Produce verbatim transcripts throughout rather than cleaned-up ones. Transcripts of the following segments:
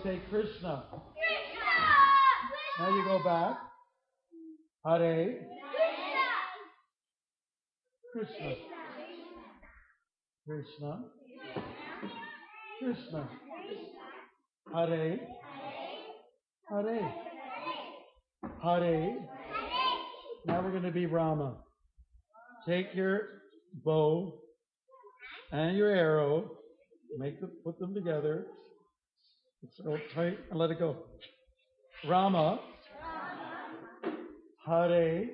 say Krishna. Now you go back. Hare Krishna. Krishna. Krishna. Hare. Hare. Hare. Now we're going to be Rama. Take your bow and your arrow. Make them, put them together. So tight and let it go. Rama. Hare.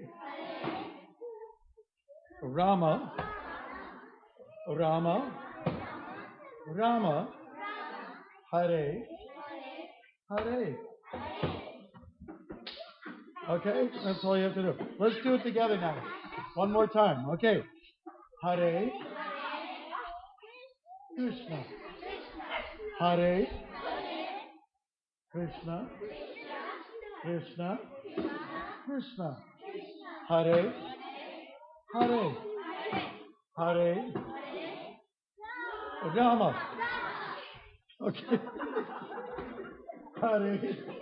Rama. Rama. Rama. Hare. Hare. Okay, that's all you have to do. Let's do it together now. One more time. Okay. Hare. Krishna. Hare. Krishna. Krishna. Krishna. Hare. Hare. Hare. Rama. Okay. Hare.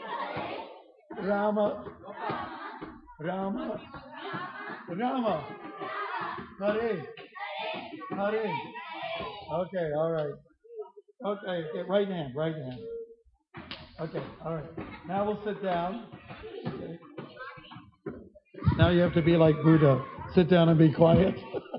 Rama. Rama. Rama. Hare. Hare. Okay, all right. Okay, okay, right hand, right hand. Okay, all right. Now we'll sit down. Okay. Now you have to be like Buddha. Sit down and be quiet.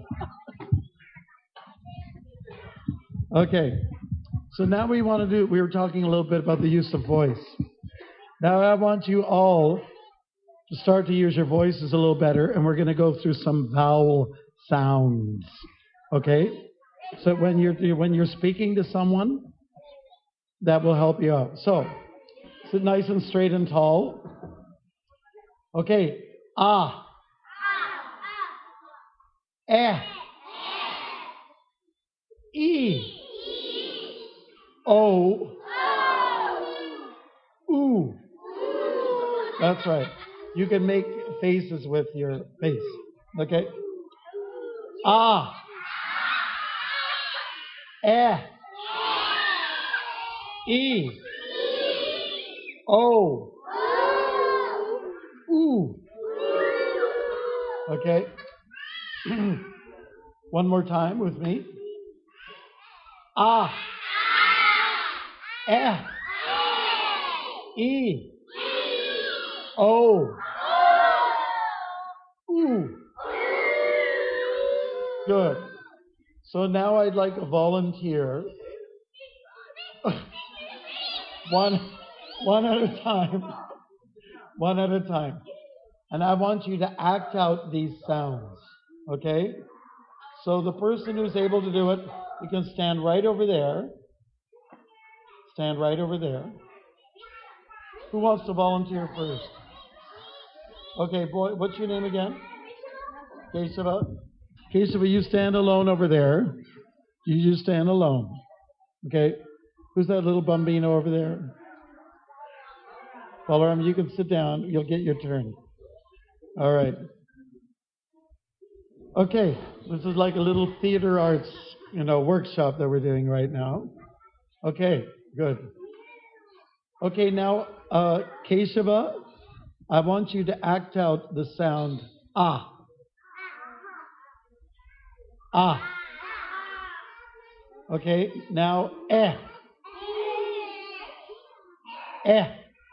Okay. So now we want to do, we were talking a little bit about the use of voice. Now I want you all to start to use your voices a little better, and we're going to go through some vowel sounds. Okay? So when you're when you're speaking to someone, that will help you out. So, sit nice and straight and tall. Okay. Ah. Eh. E. O. Ooh. That's right. You can make faces with your face. Okay? Ah. Eh. E. O. Ooh. Okay? One more time with me. Ah. Eh. E. O. Ooh. Good. So now I'd like a volunteer. one, one at a time. One at a time. And I want you to act out these sounds. Okay? So the person who's able to do it, you can stand right over there. Stand right over there. Who wants to volunteer first? Okay, boy, what's your name again? Kesava. Kesava, you stand alone over there. You just stand alone. Okay? Who's that little bambino over there? Balaram, you can sit down. You'll get your turn. All right. Okay, this is like a little theater arts, you know, workshop that we're doing right now. Okay, good. Okay, now, uh, Kesava, I want you to act out the sound ah. Ah. Okay, now eh. Eh.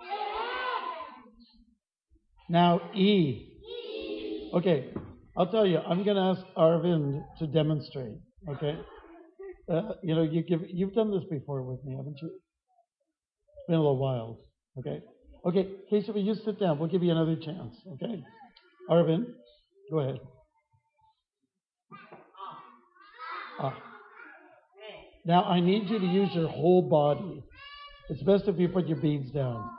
Now e. Okay, I'll tell you, I'm going to ask Arvind to demonstrate, okay? Uh, you know, you give, you've done this before with me, haven't you? It's been a little while, okay? Okay, Kesava, you sit down. We'll give you another chance, okay? Arvind, go ahead. Ah. Now, I need you to use your whole body. It's best if you put your beads down.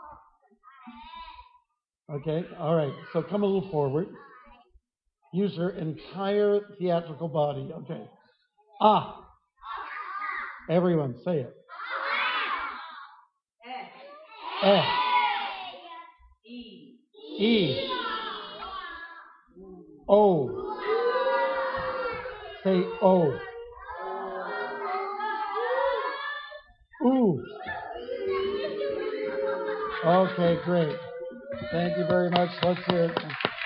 Okay, all right. So come a little forward. Use your entire theatrical body. Okay. Ah. Everyone, say it. Eh. E. O. Say O. Ooh. Okay, great. Thank you very much. Let's hear it.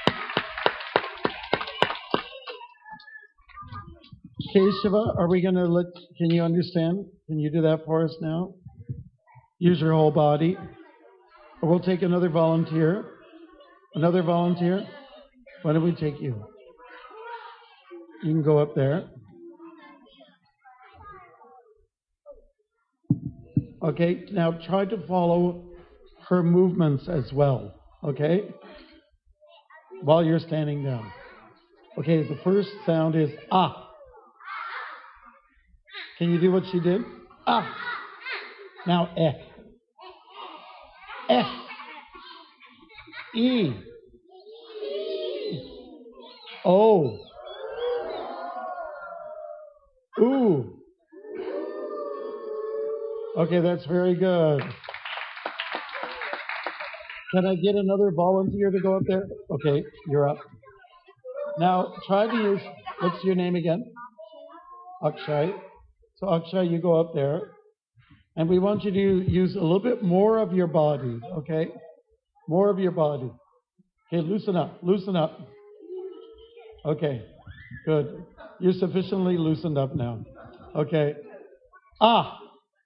Keshava, are we going to let, can you understand? Can you do that for us now? Use your whole body. Or we'll take another volunteer. Another volunteer? Why don't we take you? You can go up there. Okay, now try to follow her movements as well. Okay? While you're standing down. Okay, the first sound is ah. Can you do what she did? Ah. Now eh. Eh. E. O. Ooh. Okay, that's very good. Can I get another volunteer to go up there? Okay, you're up. Now, try to use, what's your name again? Akshay. So, Akshay, you go up there. And we want you to use a little bit more of your body, okay? More of your body. Okay, loosen up, loosen up. Okay, good. You're sufficiently loosened up now. Okay. Ah.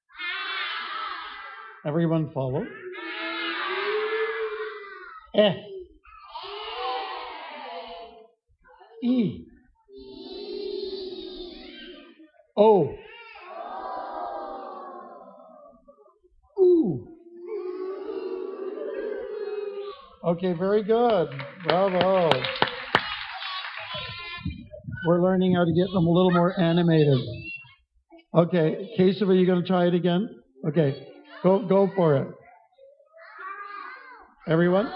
Everyone follow. Eh. E. O. Ooh. Okay, very good. Bravo. We're learning how to get them a little more animated. Okay, Keshav, are you going to try it again? Okay, go go for it. Everyone?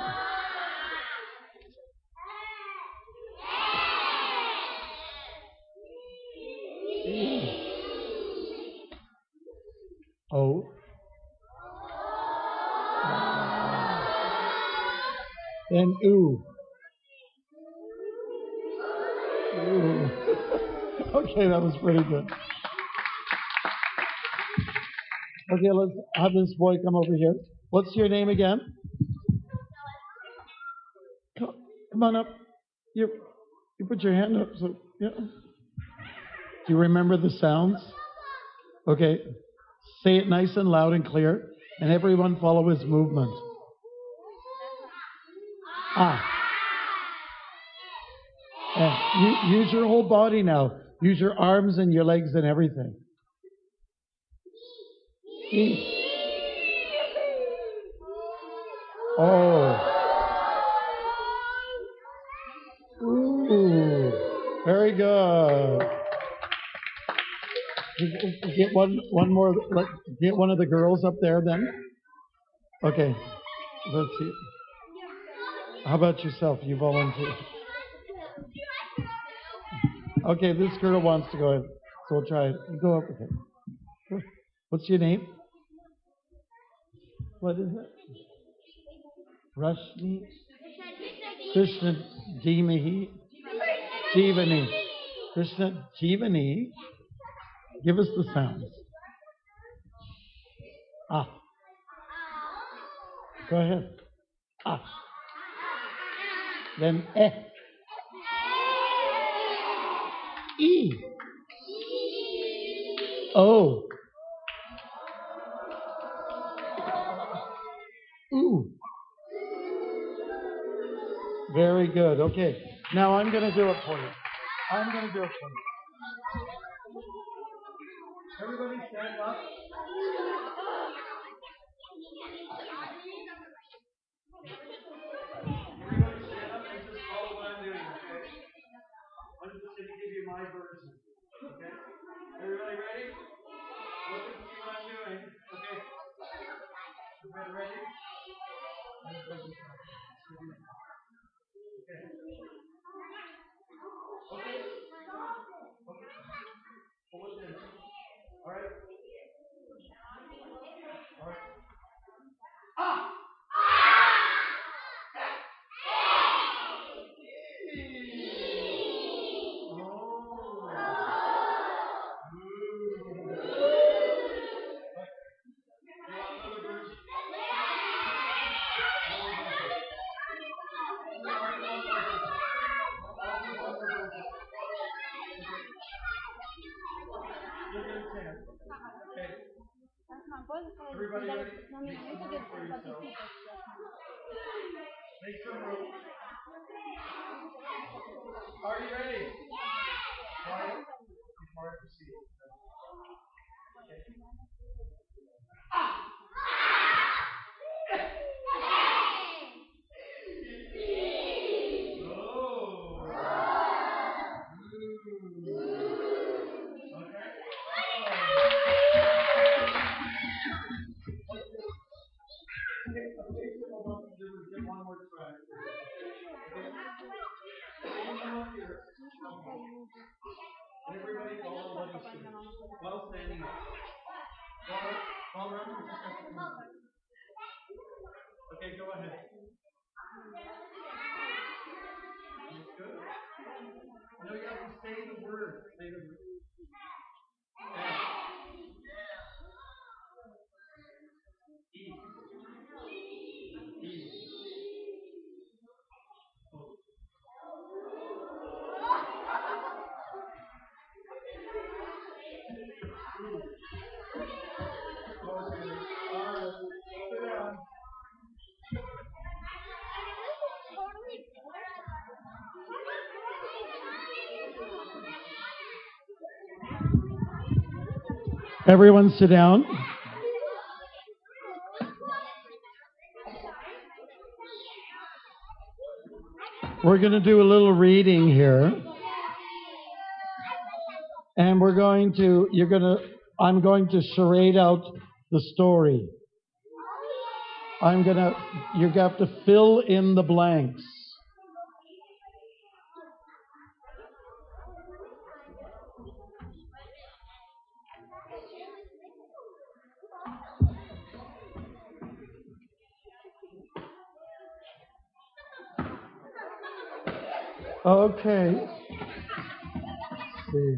O. Then ooh. Ooh. Okay, that was pretty good. Okay, let's have this boy come over here. What's your name again? Come, come on up. You, you put your hand up. So yeah. Do you remember the sounds? Okay. Say it nice and loud and clear, and everyone follow his movement. Ah. And you, use your whole body now. Use your arms and your legs and everything. E. Oh. Ooh. Very good. Get one, one more. Get one of the girls up there then. Okay. Let's see. How about yourself? You volunteer. Okay, this girl wants to go ahead, so we'll try it. You go up with her. What's your name? What is it? Rashni? Krishna Jimahi? Jivani. Krishna Jivani. Give us the sounds. Ah. Go ahead. Ah. Then eh. E. O. Ooh. Very good. Okay. Now I'm going to do it for you. I'm going to do it for you. Everybody stand up. Everybody stand up and just follow what I'm doing, okay? I'm just going to give you my version. Okay? Everybody ready? Look and see what I'm doing. Okay? Everybody ready? Okay. Okay. Okay. Hold it in. All right. All right. Ah! Everybody ready? Make some room for yourself. Make some room. Are you ready? Quiet. Before I proceed. Okay. Everybody follow what you see. While standing up. Follow, follow around and just have to come. Okay, go ahead. That's good. No, you have to say the word. Say the word. E. E. Everyone sit down. We're going to do a little reading here. And we're going to, you're going to, I'm going to charade out the story. I'm going to, you have to fill in the blanks. Okay. Let's see.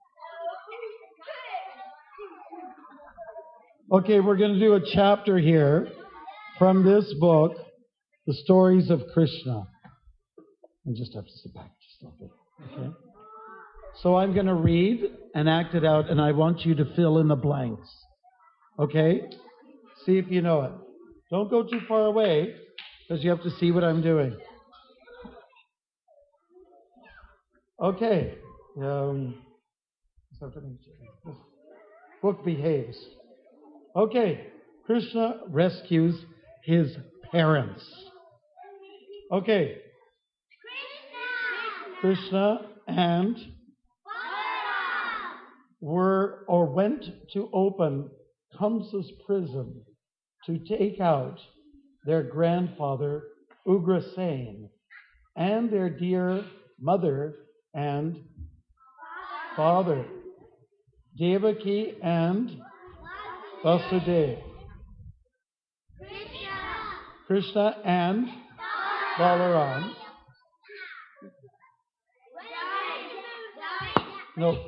Okay, we're going to do a chapter here from this book, The Stories of Krishna. I just have to sit back just a little bit. Okay. So I'm going to read and act it out, and I want you to fill in the blanks. Okay? See if you know it. Don't go too far away, because you have to see what I'm doing. Okay. Um, this book behaves. Okay. Krishna rescues his parents. Okay. Krishna and were or went to open Kamsa's prison to take out their grandfather Ugrasen and their dear mother and father Devaki and Vasudeva. Krishna and Balaram. No.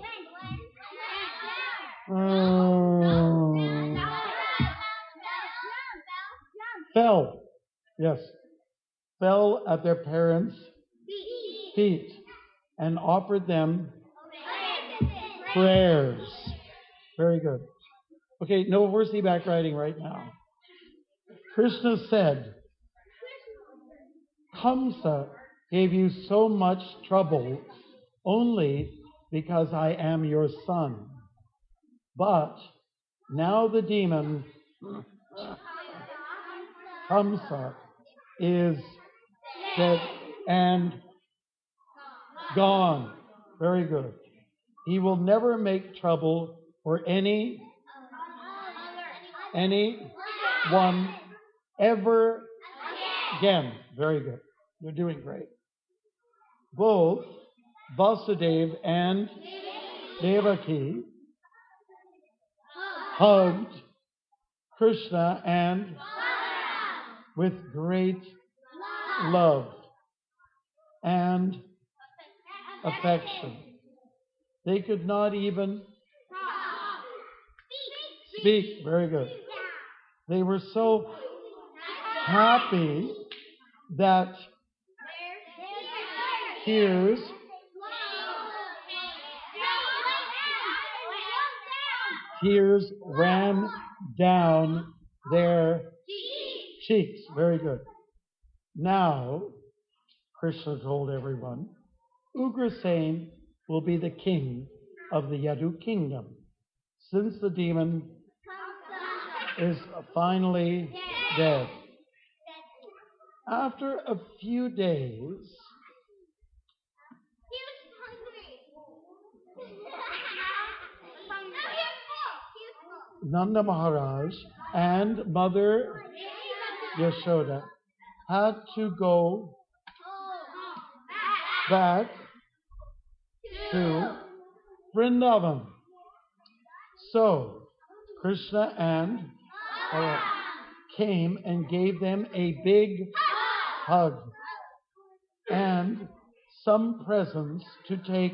Um, fell. Yes. Fell at their parents' feet and offered them prayers. Very good. Okay, no horseback riding right now. Krishna said, Kamsa gave you so much trouble only because I am your son. But now the demon Kamsa is dead and gone. Very good. He will never make trouble for any any one ever again. Very good. You're doing great. Both Vasudeva and Devaki hugged Krishna and with great love and affection. They could not even speak. Very good. They were so happy that tears tears ran down their cheeks. Very good. Now, Krishna told everyone, Ugrasen will be the king of the Yadu kingdom, since the demon is finally dead. After a few days, Nanda Maharaj and Mother Yashoda had to go back to Vrindavan. So Krishna and uh, came and gave them a big hug and some presents to take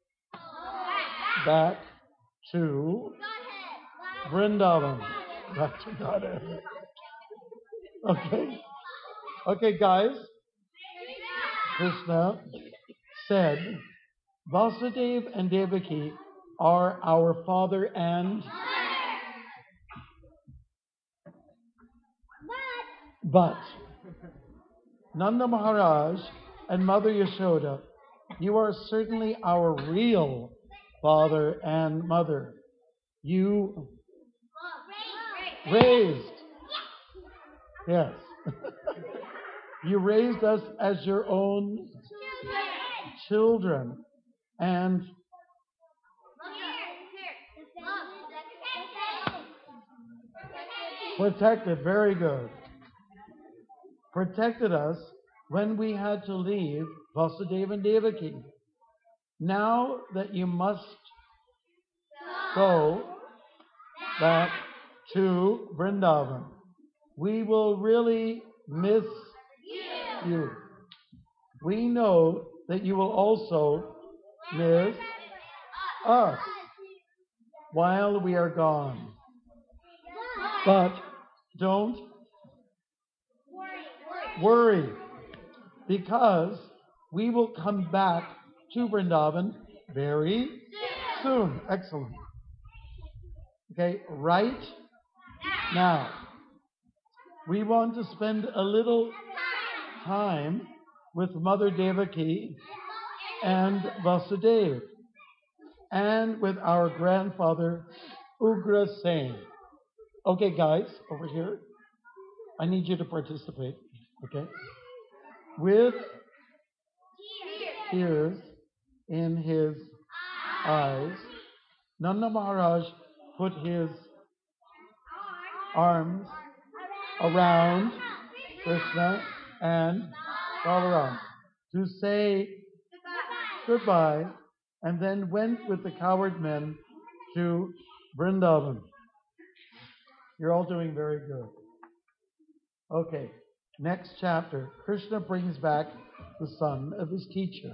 back to Vrindavan. Back to Godhead. Okay. Okay, guys. Krishna said, Vasudeva and Devaki are our father and but Nanda Maharaj and Mother Yashoda, you are certainly our real father and mother. You raised, yes, you raised us as your own children and protected, very good, protected us when we had to leave Vasudeva and Devaki. Now that you must go back to Vrindavan, we will really miss you. We know that you will also miss us while we are gone. But don't worry, because we will come back to Vrindavan very soon. Excellent. Okay, right now, we want to spend a little time with Mother Devaki and Vasudeva, and with our grandfather Ugrasen. Okay, guys, over here, I need you to participate. Okay, with tears in his eyes, Nanda Maharaj put his arms around Krishna and Balaram to say goodbye, and then went with the coward men to Vrindavan. You're all doing very good. Okay, next chapter. Krishna brings back the son of his teacher.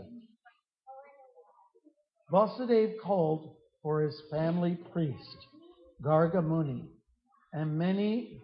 Vasudeva called for his family priest, Garga Muni, and many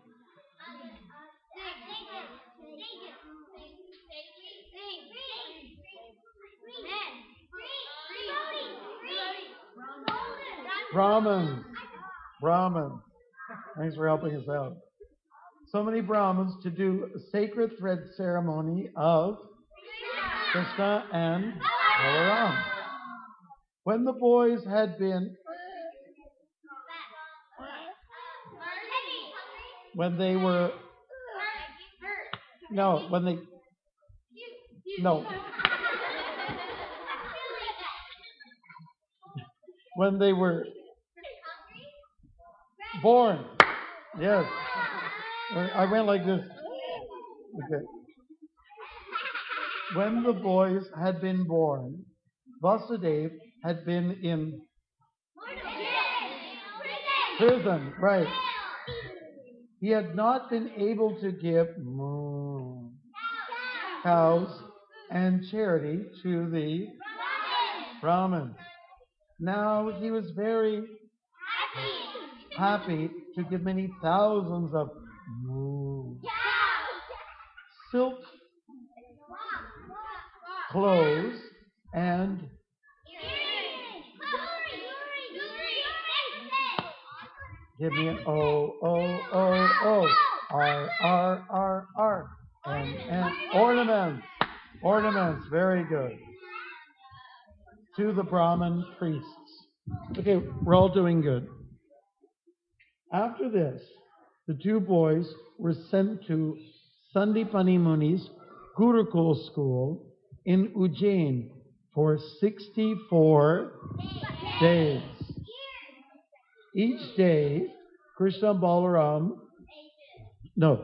Brahmins. Brahmins. Thanks for helping us out. So many Brahmins to do a sacred thread ceremony of Krishna and Balaram. When the boys had been, when they were, no, when they, no, when they were born, yes, I went like this. Okay. When the boys had been born, Vasudeva had been in prison, right? He had not been able to give moo, cows and charity to the Brahmins. Now he was very happy to give many thousands of moo, silk clothes and Give me an O, O, O, O. R, R, R, R. And, and ornaments. Ornaments. Very good. To the Brahmin priests. Okay, we're all doing good. After this, the two boys were sent to Sandipani Muni's Gurukul school in Ujjain for sixty-four days. Each day, Krishna and Balaram, no,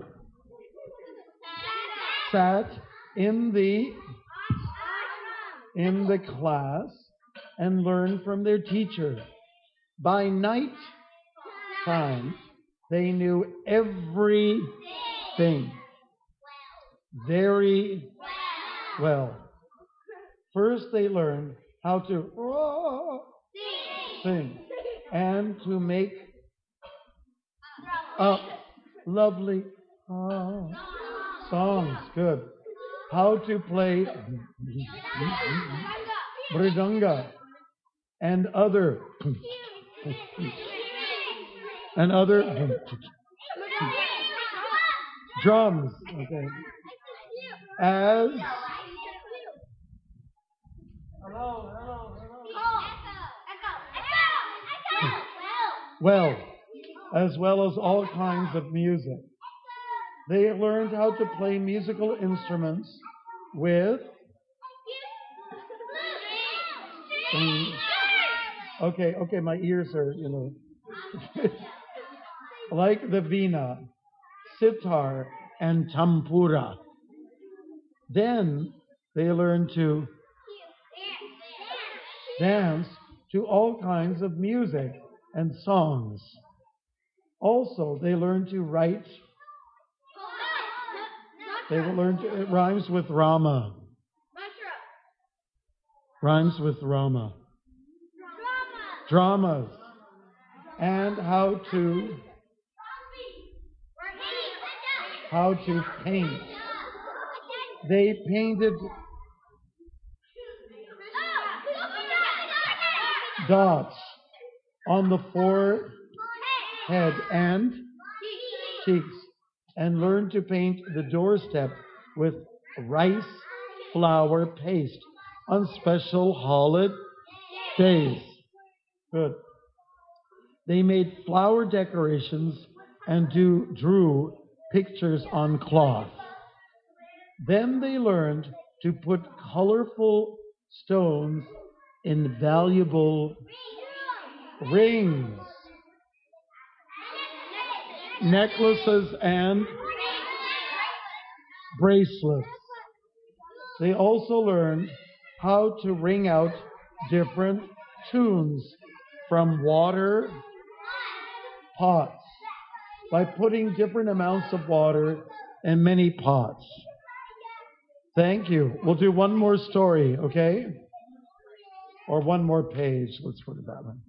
sat in the in the class and learned from their teacher. By night time, they knew everything very well. First, they learned how to sing and to make up lovely uh, songs. Good. How to play mridanga and other and other drums. Okay. As hello, hello, hello. Well, as well as all kinds of music. They learned how to play musical instruments with um, okay, okay, my ears are, you know, like the veena, sitar, and tampura. Then they learned to dance to all kinds of music and songs. Also, they learned to write. They learned to, it rhymes with Rama. Rhymes with Rama. Dramas. And how to how to paint. They painted dots on the forehead and cheeks, and learned to paint the doorstep with rice flour paste on special holidays. Good. They made flower decorations and do, drew pictures on cloth. Then they learned to put colorful stones in valuable rings, necklaces, and bracelets. They also learned how to wring out different tunes from water pots by putting different amounts of water in many pots. Thank you. We'll do one more story, okay? Or one more page. Let's put it that way.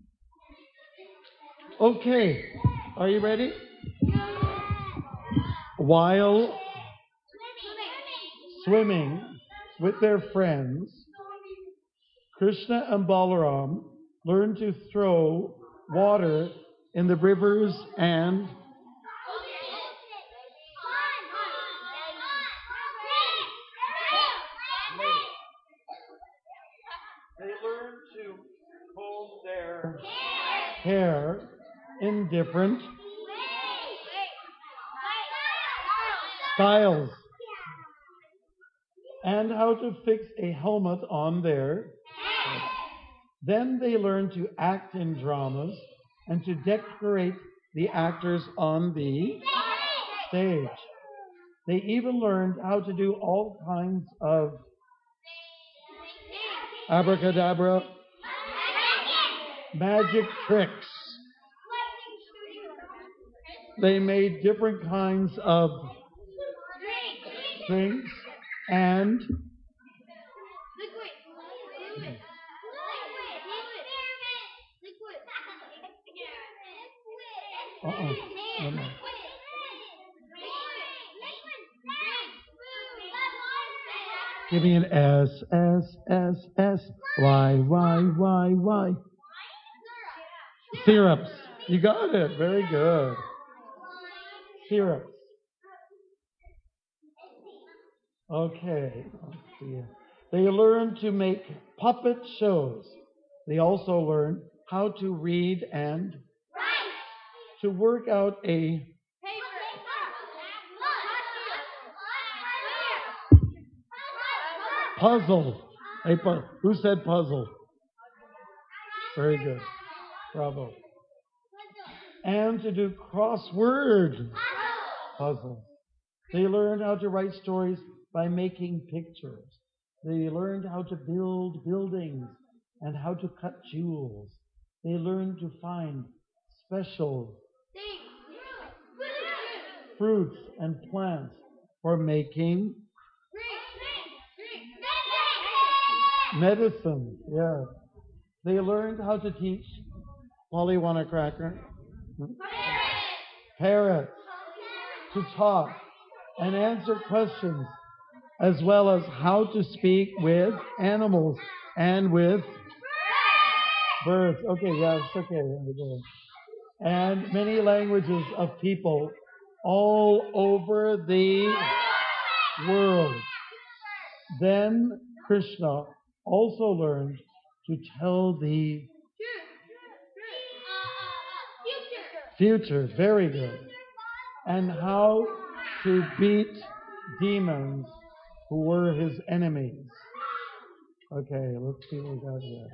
Okay. Are you ready? While swimming with their friends, Krishna and Balaram learned to throw water in the rivers and they learned to comb their hair in different styles, and how to fix a helmet on their head. Then they learned to act in dramas and to decorate the actors on the stage. They even learned how to do all kinds of abracadabra, magic tricks. They made different kinds of drinks and uh-uh. Oh, no. Give me an S, S, S, S, Y, Y, Y, Y. Syrups. You got it. Very good. Syrups. Okay. Let's see. They learn to make puppet shows. They also learn how to read and to work out a puzzle. A pu- Who said puzzle? Very good. Bravo. And to do crossword puzzles. They learned how to write stories by making pictures. They learned how to build buildings and how to cut jewels. They learned to find special fruits and plants for making medicine. Yeah. They learned how to teach Polly want a cracker? Parrots to talk and answer questions, as well as how to speak with animals and with birds. Okay, yeah, it's okay. And many languages of people all over the world. Then Krishna also learned to tell the future, very good, and how to beat demons who were his enemies. Okay, let's see what we got here.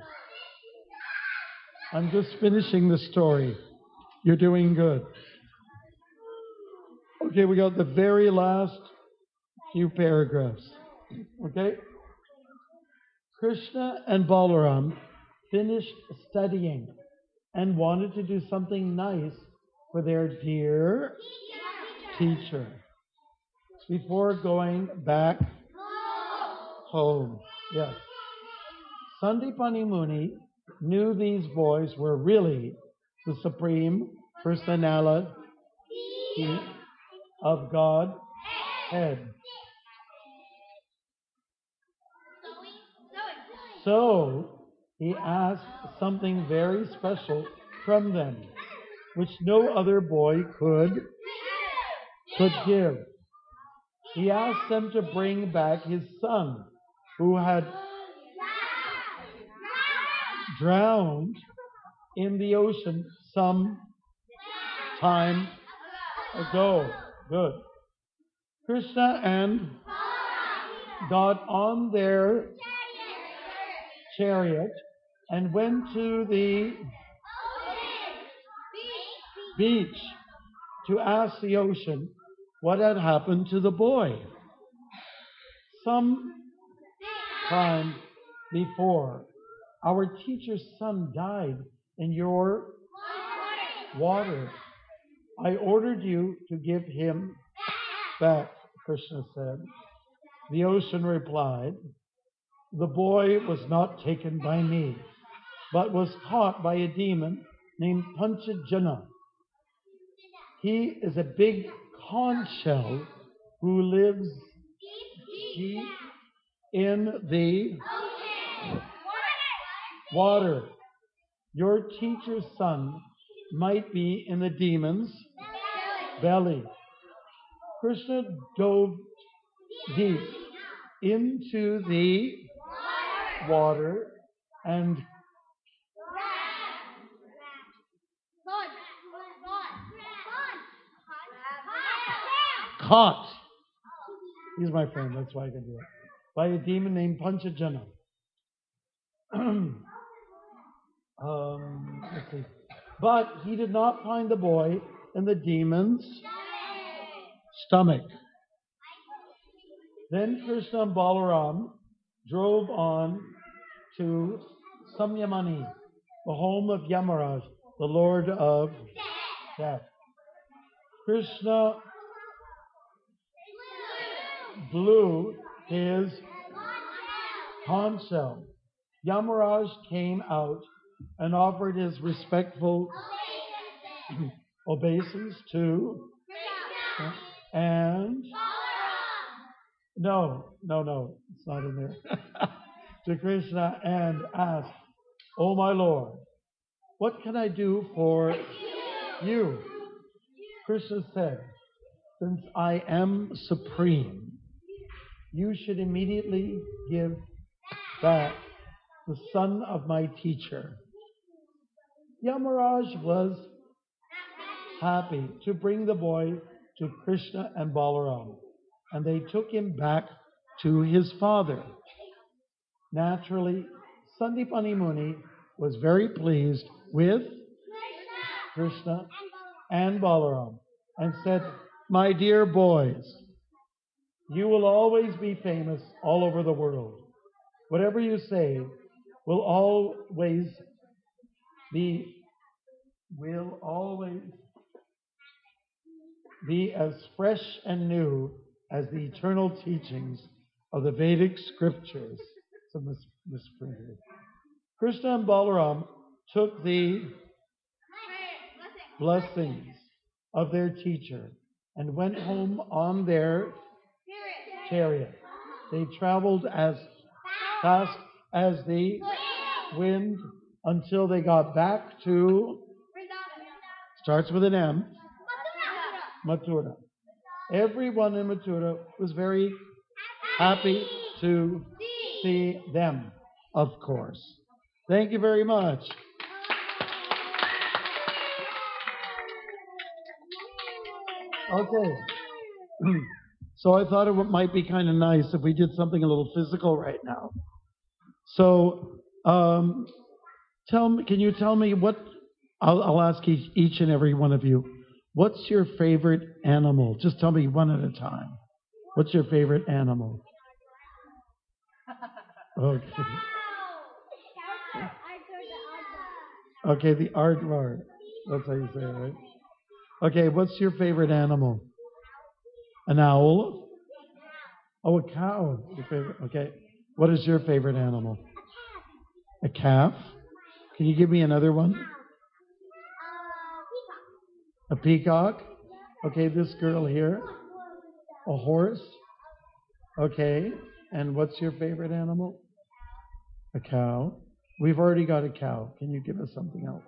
I'm just finishing the story. You're doing good. Okay, we got the very last few paragraphs. Okay? Krishna and Balaram finished studying and wanted to do something nice for their dear teacher before going back home. Yes. Sandipani Muni knew these boys were really the supreme personality of Godhead. So he asked something very special from them, which no other boy could, could give. He asked them to bring back his son, who had drowned in the ocean some time ago. Good. Krishna and got on their chariot and went to the beach to ask the ocean what had happened to the boy. Some time before, our teacher's son died in your water. I ordered you to give him back, Krishna said. The ocean replied, the boy was not taken by me, but was caught by a demon named Panchajana. He is a big conch shell who lives deep in the water. Your teacher's son might be in the demon's belly. Krishna dove deep into the water and caught. He's my friend, that's why I can do it. By a demon named Panchajana. um, let's see. But he did not find the boy in the demon's stomach. Then Krishna and Balaram drove on to Samyamani, the home of Yamaraj, the Lord of Death. Krishna blew his conch shell. Yamaraj came out and offered his respectful obeisance to and no, no, no, it's not in there. To Krishna and asked, "Oh my Lord, what can I do for You, Krishna said, since I am supreme, you should immediately give back the son of my teacher. Yamaraj was happy to bring the boy to Krishna and Balaram, and they took him back to his father. Naturally, Sandipani Muni was very pleased with Krishna and Balaram and said, my dear boys, you will always be famous all over the world. Whatever you say will always be, will always be as fresh and new as the eternal teachings of the Vedic scriptures. So mis- misprinted. Krishna and Balaram took the blessings of their teacher and went home on their chariot. They traveled as fast as the wind until they got back to, starts with an M, Mathura. Everyone in Mathura was very happy to see them, of course. Thank you very much. Okay. So I thought it might be kind of nice if we did something a little physical right now. So um, tell me, can you tell me what, I'll, I'll ask each, each and every one of you, what's your favorite animal? Just tell me one at a time. What's your favorite animal? Okay. Okay, the aardvark. That's how you say it, right? Okay, what's your favorite animal? An owl? Oh, a cow. Your favorite. Okay. What is your favorite animal? A calf? Can you give me another one? A peacock? Okay, this girl here. A horse? Okay. And what's your favorite animal? A cow. We've already got a cow. Can you give us something else?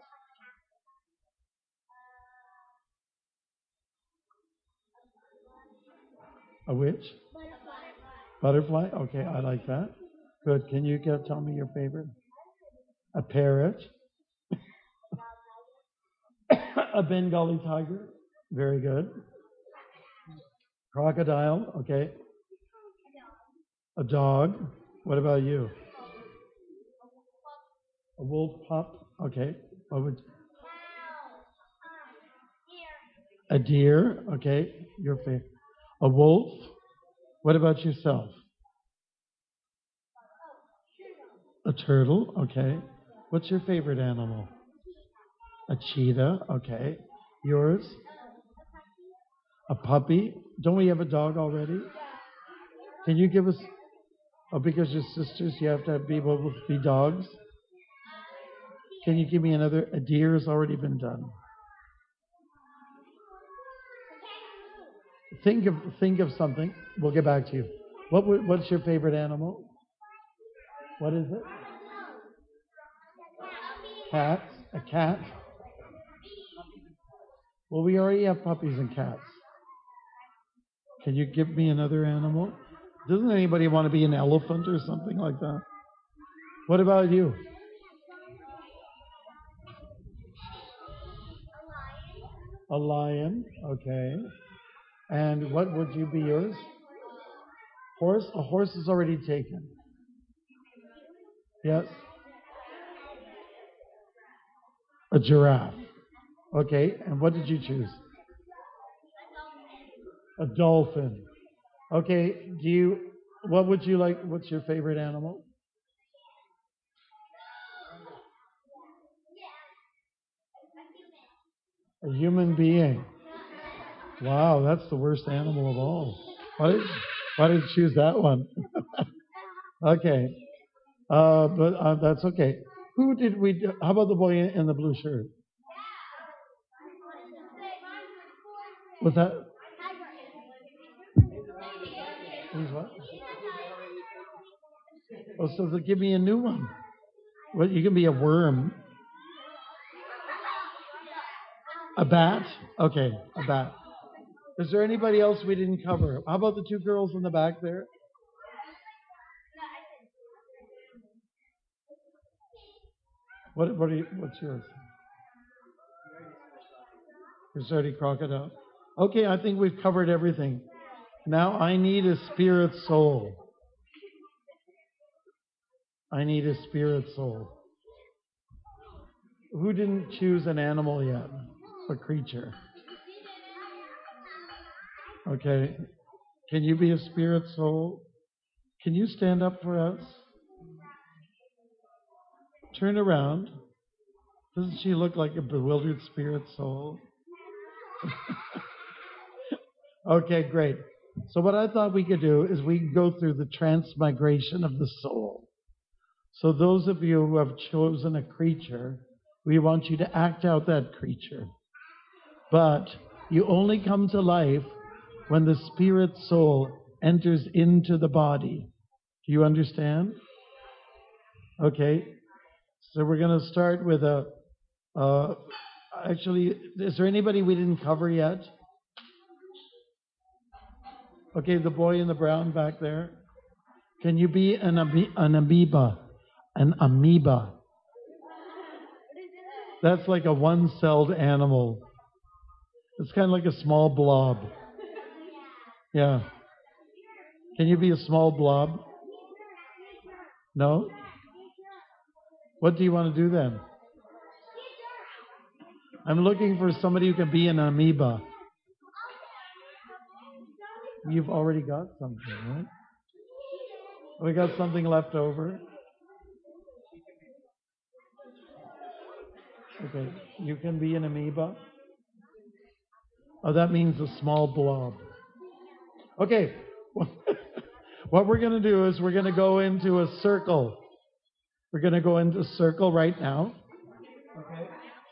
A which? Butterfly. Butterfly? Okay, I like that. Good. Can you get, tell me your favorite? A parrot. A Bengali tiger. Very good. Crocodile. Okay. A dog. What about you? A wolf pup. Okay. What would? A deer. Okay. Your favorite. A wolf. What about yourself? A turtle. Okay. What's your favorite animal? A cheetah. Okay. Yours? A puppy. Don't we have a dog already? Can you give us? Oh, because you're sisters, you have to be able to be dogs. Can you give me another? A deer has already been done. Think of think of something. We'll get back to you. What would, what's your favorite animal? What is it? Cats. A cat. Well, we already have puppies and cats. Can you give me another animal? Doesn't anybody want to be an elephant or something like that? What about you? A lion. Okay. And what would you be yours? Horse? A horse is already taken. Yes? A giraffe. Okay. And what did you choose? A dolphin. Okay. Do you, what would you like? What's your favorite animal? A human being. Wow, that's the worst animal of all. Why did, why did you choose that one? Okay. Uh, but uh, that's okay. Who did we do? How about the boy in the blue shirt? What's that? He's what? Oh, so they'll give me a new one. Well, you can be a worm. A bat? Okay, a bat. Is there anybody else we didn't cover? How about the two girls in the back there? What, what are you, what's yours? There's already crocodile. Okay, I think we've covered everything. Now I need a spirit soul. I need a spirit soul. Who didn't choose an animal yet? A creature. Okay. Can you be a spirit soul? Can you stand up for us? Turn around. Doesn't she look like a bewildered spirit soul? Okay, great. So what I thought we could do is we can go through the transmigration of the soul. So those of you who have chosen a creature, we want you to act out that creature. But you only come to life when the spirit soul enters into the body. Do you understand? Okay. So we're going to start with a, uh, actually, is there anybody we didn't cover yet? Okay, the boy in the brown back there. Can you be an, amoe- an amoeba? An amoeba. That's like a one-celled animal. It's kind of like a small blob. Yeah. Can you be a small blob? No? What do you want to do then? I'm looking for somebody who can be an amoeba. You've already got something, right? We got something left over. Okay, you can be an amoeba. Oh, that means a small blob. Okay, what we're going to do is we're going to go into a circle. We're going to go into a circle right now. Okay.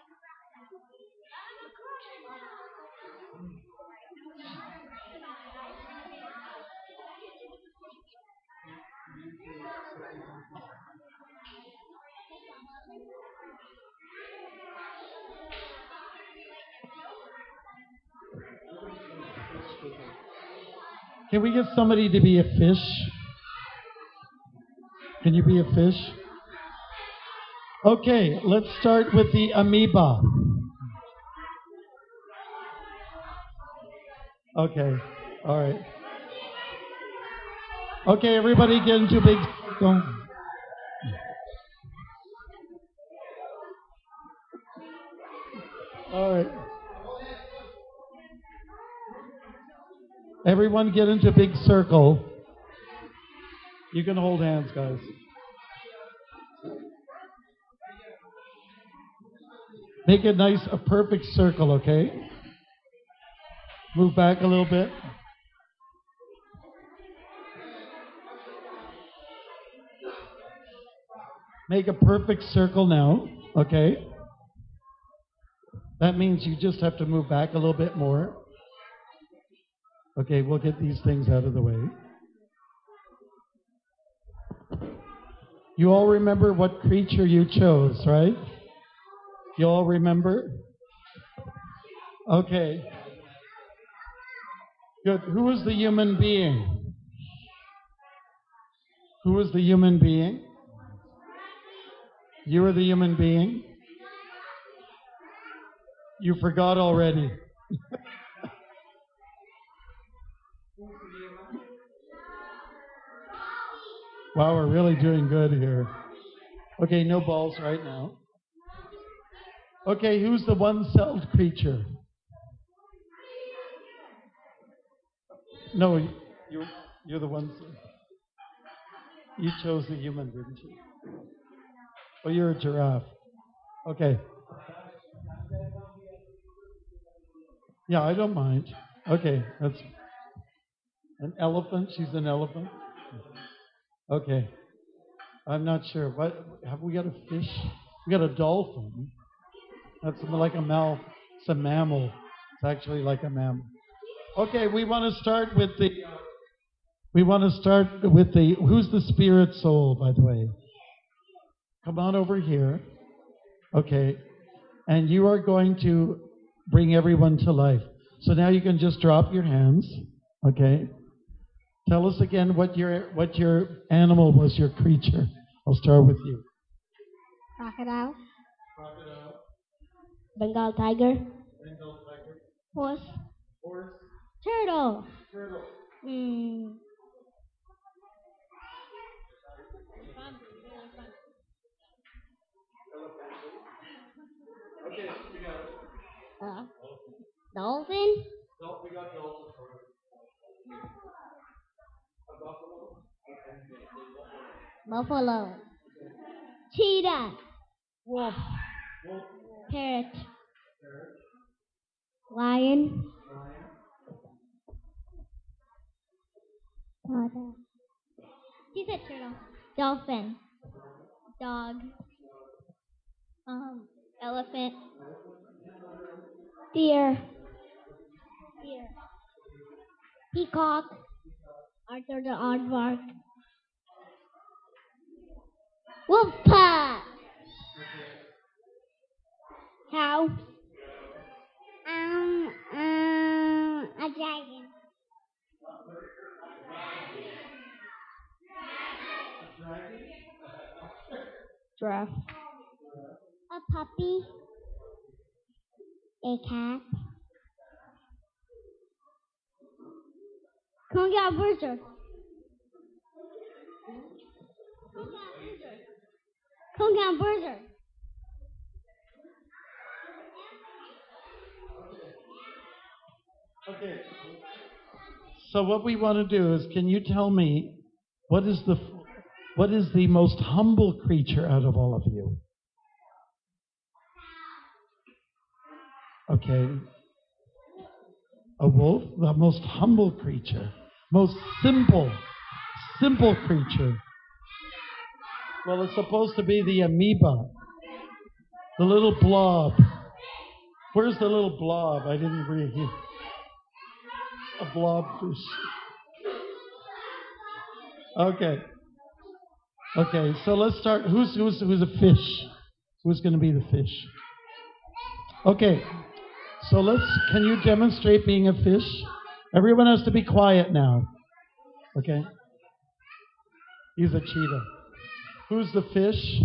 Can we get somebody to be a fish? Can you be a fish? Okay, let's start with the amoeba. Okay, all right. Okay, everybody get into a big circle. All right. Everyone get into a big circle. You can hold hands, guys. Make it nice, a perfect circle, okay? Move back a little bit. Make a perfect circle now, okay? That means you just have to move back a little bit more. Okay, we'll get these things out of the way. You all remember what creature you chose, right? You all remember? Okay. Good. Who was the human being? Who was the human being? You were the human being? You forgot already. Wow, we're really doing good here. Okay, no balls right now. Okay, who's the one-celled creature? No, you're, you're the one. You chose the human, didn't you? Oh, you're a giraffe. Okay. Yeah, I don't mind. Okay, that's an elephant. She's an elephant. Okay. I'm not sure. What have we got? A fish? We got a dolphin. That's like a mammal. It's a mammal. It's actually like a mammal. Okay, we want to start with the. We want to start with the. Who's the spirit soul, by the way? Come on over here. Okay, and you are going to bring everyone to life. So now you can just drop your hands, okay? Tell us again what your what your animal was, your creature. I'll start with you. Crocodile. Crocodile. Bengal tiger. Bengal tiger. Horse. Horse. Turtle. Turtle. Mm. Okay, we got it. Uh, dolphin. No, we got dolphin. A buffalo. Buffalo. Cheetah. Wolf. Wolf. Parrot. Parrot. Lion. Lion. Turtle. He said turtle. Dolphin. Dog. Um, elephant. Deer. Deer. Peacock. Arthur the Aardvark. Wolf pack. Cow. Um, um, a dragon. Giraffe. A puppy. A cat. Konga Bruiser. Konga Bruiser. Okay. So what we want to do is, can you tell me what is the what is the most humble creature out of all of you? Okay. A wolf, the most humble creature, most simple, simple creature. Well, it's supposed to be the amoeba, the little blob. Where's the little blob? I didn't read here. A blobfish. Okay. Okay, so let's start. Who's who's who's a fish? Who's going to be the fish? Okay. So let's. Can you demonstrate being a fish? Everyone has to be quiet now. Okay. He's a cheetah. Who's the fish?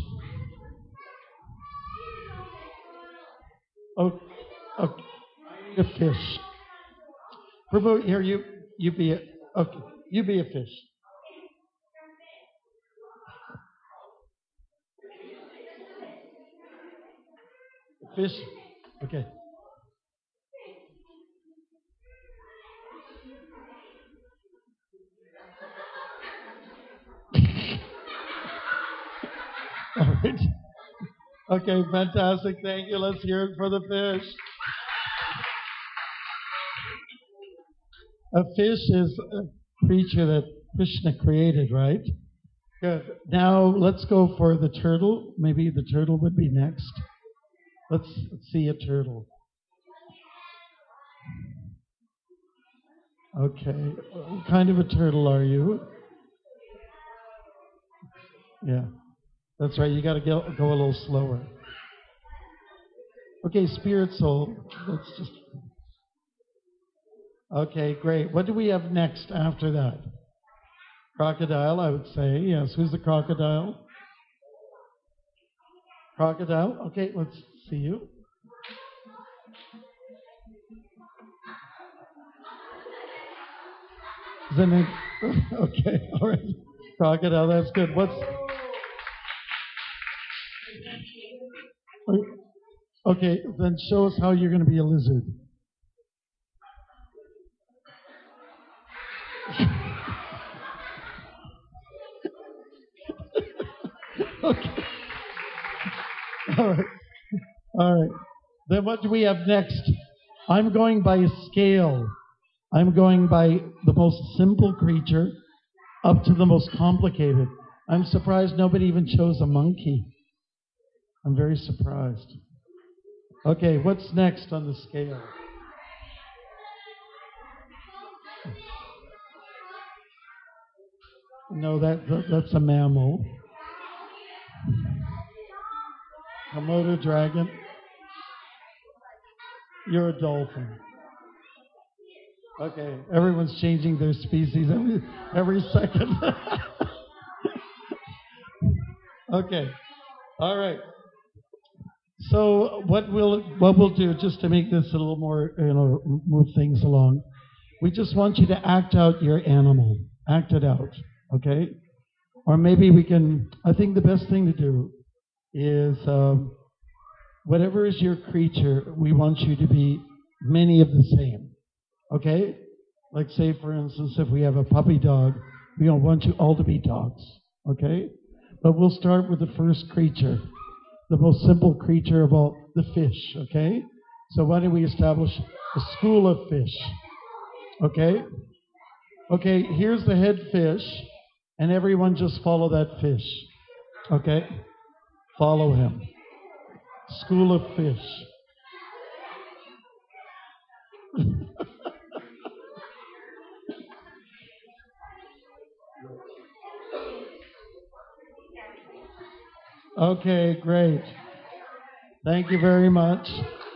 Oh, okay. A fish. Prabhu, here you you be a okay. You be a fish. Fish. Okay. All right. Okay, fantastic. Thank you. Let's hear it for the fish. A fish is a creature that Krishna created, right? Good. Now let's go for the turtle. Maybe the turtle would be next. Let's see a turtle. Okay. What kind of a turtle are you? Yeah. That's right. You got to go, go a little slower. Okay, spirit soul. Let's just. Okay, great. What do we have next after that? Crocodile, I would say. Yes. Who's the crocodile? Crocodile. Okay, let's see you. Is that name? Okay, all right. Crocodile, that's good. What's. Okay, then show us how you're going to be a lizard. Okay. All right. All right. Then what do we have next? I'm going by a scale. I'm going by the most simple creature up to the most complicated. I'm surprised nobody even chose a monkey. I'm very surprised. Okay, what's next on the scale? No, that, that that's a mammal. Komodo dragon. You're a dolphin. Okay, everyone's changing their species every every second. Okay, all right. So what we'll what we'll do, just to make this a little more, you know, move things along, we just want you to act out your animal. Act it out, okay? Or maybe we can. I think the best thing to do is um, whatever is your creature, we want you to be many of the same. Okay? Like say, for instance, if we have a puppy dog, we don't want you all to be dogs. Okay? But we'll start with the first creature, the most simple creature of all, the fish. Okay? So why don't we establish a school of fish? Okay? Okay, here's the head fish, and everyone just follow that fish. Okay? Follow him. School of fish. Okay, great. Thank you very much.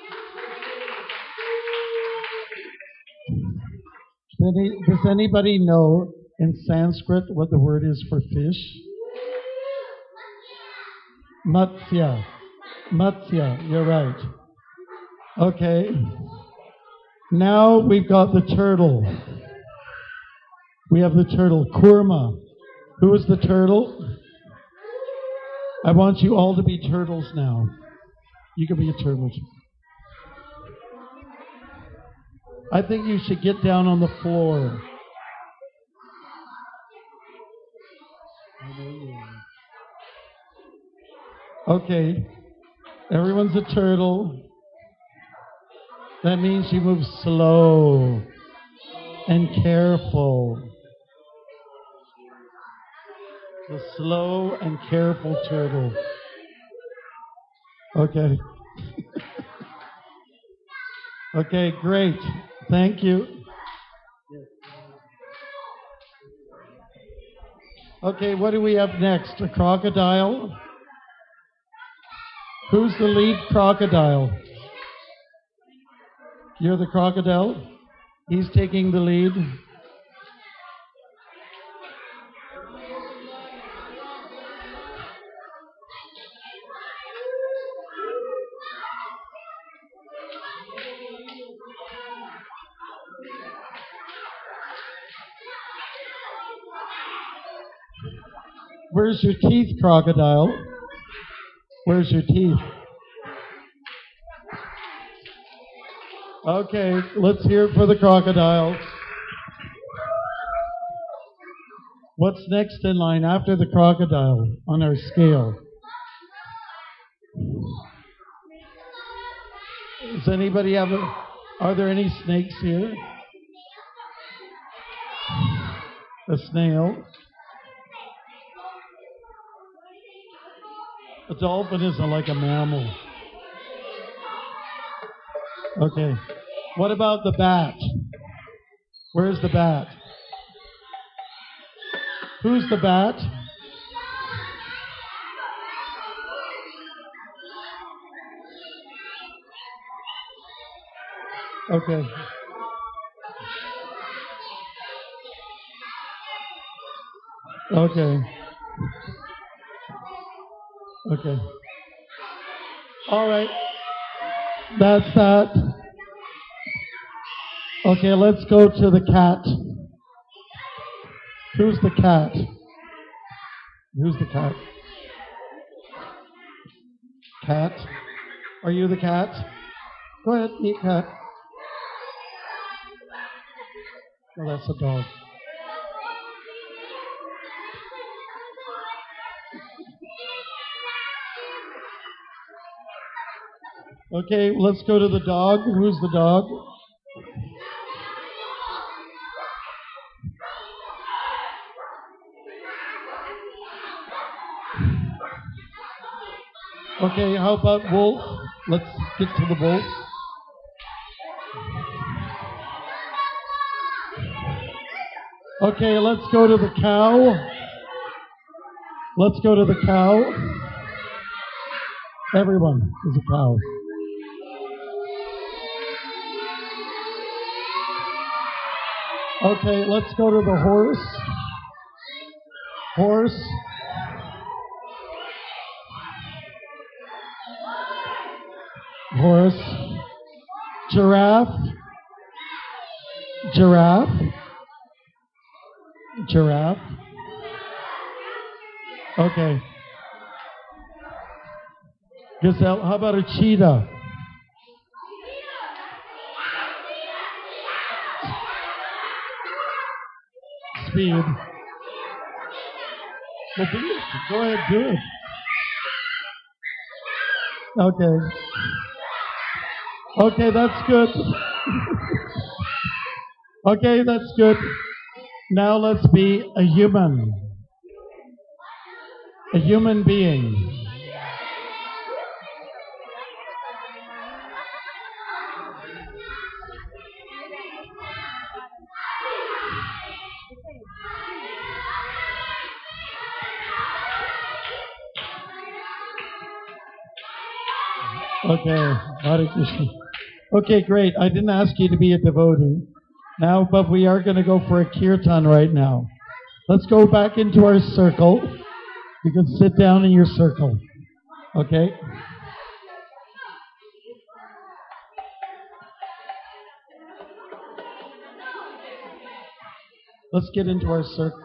Any, does anybody know in Sanskrit what the word is for fish? Matsya. Matsya, you're right. Okay. Now we've got the turtle. We have the turtle, Kurma. Who is the turtle? I want you all to be turtles now. You can be a turtle. I think you should get down on the floor. Okay. Everyone's a turtle. That means you move slow and careful. The slow and careful turtle. Okay. Okay, great. Thank you. Okay, what do we have next? A crocodile? Who's the lead crocodile? You're the crocodile? He's taking the lead. Where's your teeth, crocodile? Where's your teeth? Okay, let's hear it for the crocodile. What's next in line after the crocodile on our scale? Does anybody have a... Are there any snakes here? A snail. A dolphin isn't like a mammal. Okay. What about the bat? Where's the bat? Who's the bat? Okay. Okay. Okay. All right. That's that. Okay, let's go to the cat. Who's the cat? Who's the cat? Cat? Are you the cat? Go ahead, be a cat. Oh, that's a dog. Okay, let's go to the dog. Who's the dog? Okay, how about wolf? Let's get to the wolf. Okay, let's go to the cow. Let's go to the cow. Everyone is a cow. Okay, let's go to the horse. Horse. Horse. Giraffe. Giraffe. Giraffe. Okay. Gazelle. How about a cheetah? Speed. Well, do it. Go ahead, do it. Okay. Okay, that's good. Okay, that's good. Now let's be a human. A human being. Okay, Hare Krishna. Okay, great. I didn't ask you to be a devotee now, but we are going to go for a kirtan right now. Let's go back into our circle. You can sit down in your circle. Okay? Let's get into our circle.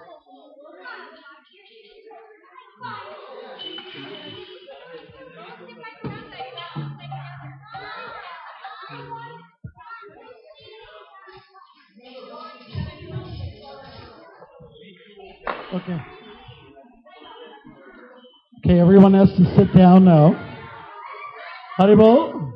Okay. Okay, everyone has to sit down now. Haribol?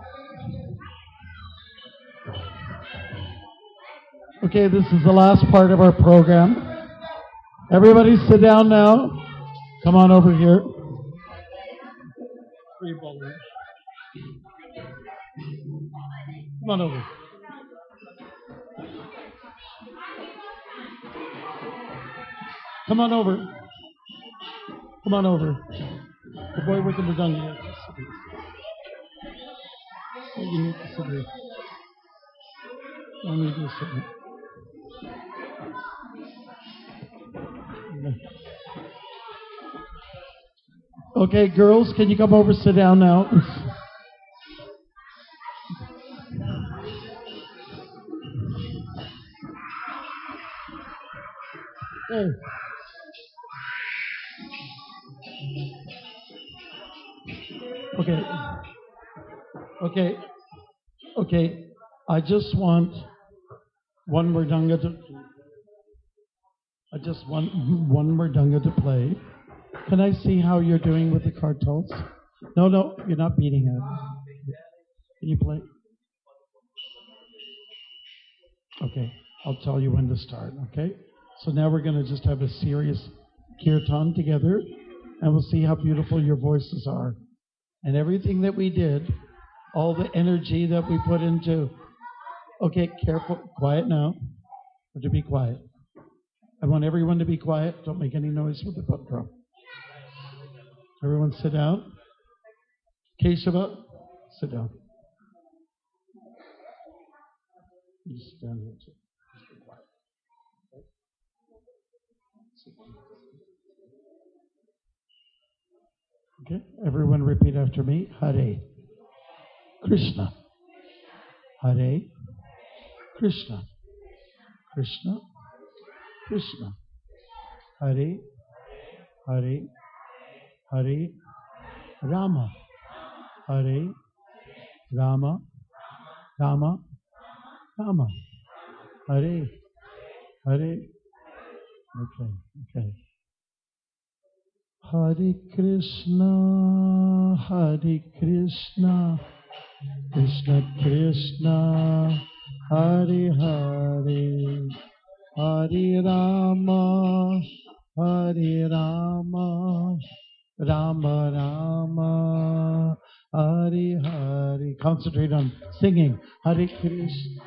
Okay, this is the last part of our program. Everybody sit down now. Come on over here. Come on over. Come on over. Come on over. The boy with the mridanga. You need to sit here. You need to sit here. Okay, girls, can you come over, sit down now? Hey. Okay. Okay. Okay. I just want one mridanga to. I just want one mridanga to play. Can I see how you're doing with the kartals? No, no, you're not beating it. Can you play? Okay, I'll tell you when to start, okay? So now we're going to just have a serious kirtan together, and we'll see how beautiful your voices are. And everything that we did, all the energy that we put into... Okay, careful, quiet now. Or to be quiet. I want everyone to be quiet. Don't make any noise with the foot drum. Everyone sit down. Keshava, sit down. You stand here too. Just be quiet. Okay, everyone repeat after me. Hare Krishna. Hare Krishna. Krishna. Krishna. Hare Hare Hare Rama. Hare Rama. Rama. Rama. Hare Hare. Okay, okay. Hare Krishna, Hare Krishna, Krishna Krishna, Hare Hare, Hare Rama, Hare Rama, Rama Rama, Hare Hare. Concentrate on singing. Hare Krishna.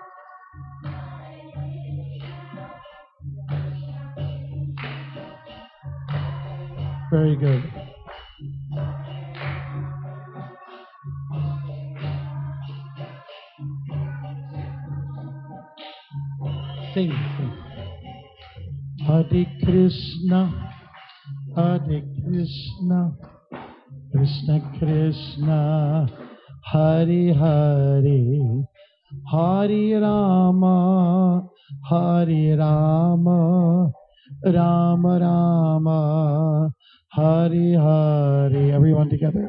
Very good. sing, sing. Hare Krishna, Hare Krishna, Krishna Krishna, Hare Hare, Hare Rama, Hare Rama, Rama Rama, Hare Hare. Everyone together.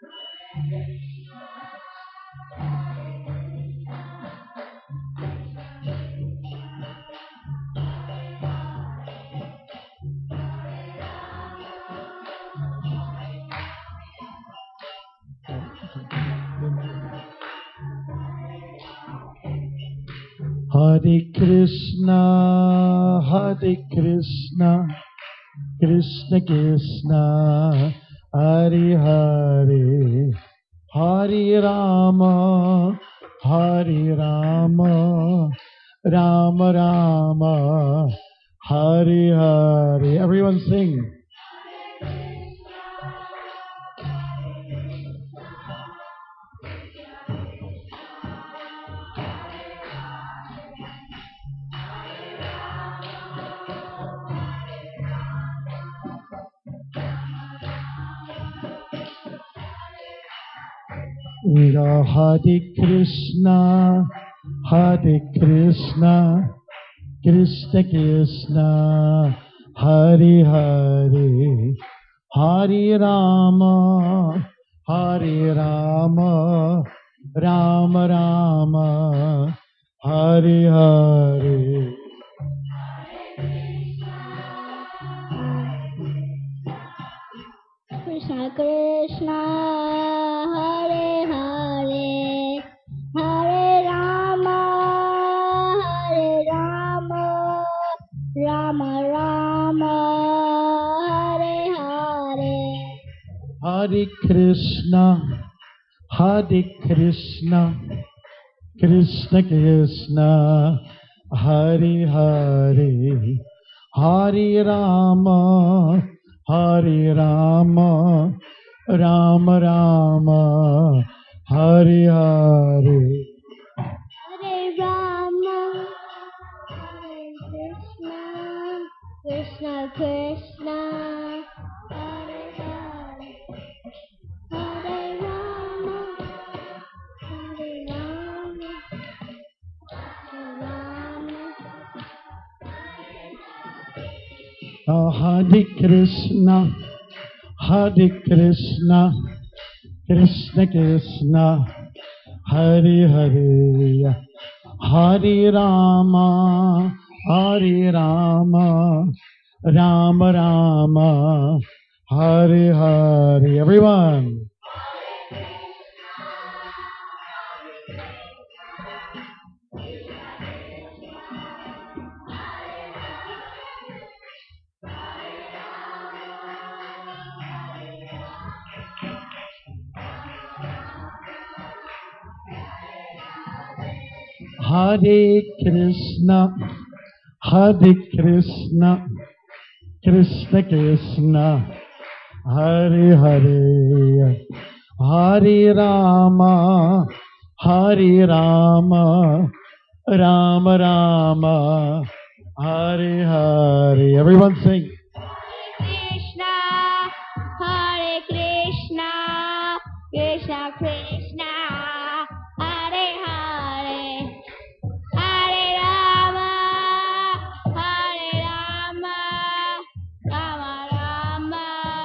Hare Krishna, Hare Krishna, Krishna Krishna, Hare Hare, Hare Rama, Hare Rama, Rama Rama, Hare Hare. Everyone sing. Hare Krishna, Hare Krishna, Krishna Krishna, Hare Hare, Hare Rama, Hare Rama, Rama Rama, Hare Hare. Krishna Krishna, Hare Hare, Hare Rama, Hare Rama, Rama Rama, Hare Hare. Hare Krishna, Hare Krishna, Krishna Krishna, Hare Hare, Hare Rama, Hare Rama, Rama Rama, Hare Hare. Hare Rama, Hare Krishna, Krishna Krishna, Hare Hare, Hare Rama, Hare Rama, Rama. Oh, Hare Krishna, Hare Krishna, Krishna Krishna, Hare Hare, Hare Rama, Hare Rama, Rama Rama, Hare Hare. Everyone. Hare Krishna, Hare Krishna, Krishna Krishna, Hare Hare, Hare Rama, Hare Rama, Rama Rama, Hare Hare. Everyone sing. Krishna, Hare Krishna, Krishna Krishna, Hare Hare, Hare Rama, Hare Rama, Rama Rama,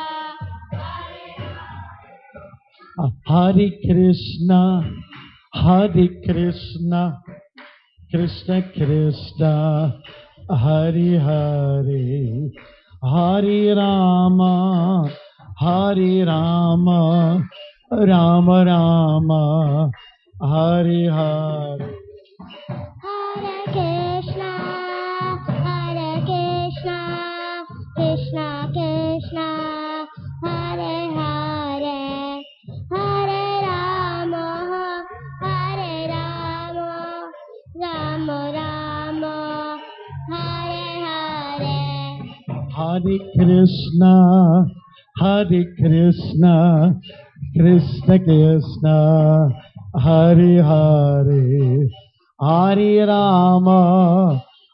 Hare Krishna, Hare Krishna, Krishna Krishna, Hare Hare, Hare Rama, Hare Rama, Rama Rama, Hare Hare. Hare Krishna, Hare Krishna, Krishna Krishna, Hare Hare, Hare Rama, Hare Rama, Rama Rama, Hare Hare. Hare Krishna, Hare Krishna, Krishna Krishna, Hare Hare, Hare Rama,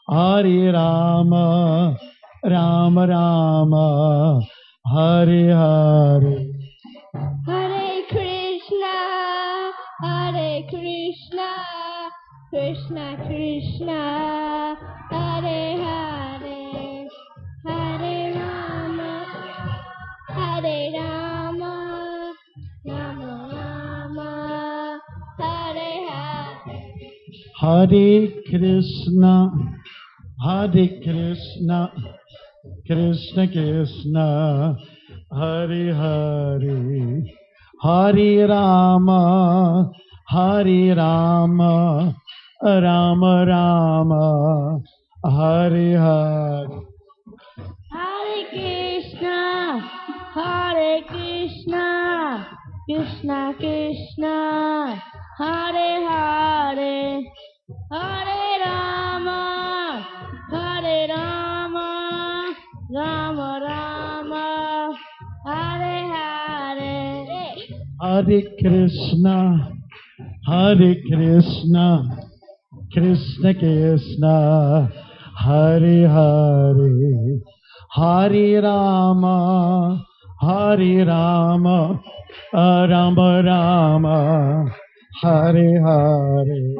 Hare Rama, Rama Rama, Hare Hare. Hare Krishna, Hare Krishna, Krishna Krishna, Hare Hare, Hare Rama, Hare Rama, Rama Rama, Hare Hare. Hare Krishna, Hare Krishna, Krishna Krishna, Hare Hare, Hare Rama, Hare Rama, Rama Rama, Hare Hare. Hare Krishna, Hare Krishna, Krishna Krishna, Hare Hare, Hare Rama, Hare Rama, Rama Rama, Hare Hare. Hare Krishna, Hare Krishna, Krishna Krishna, Hare Hare, Hare Rama, Hare Rama, Rama Rama, Hare Hare.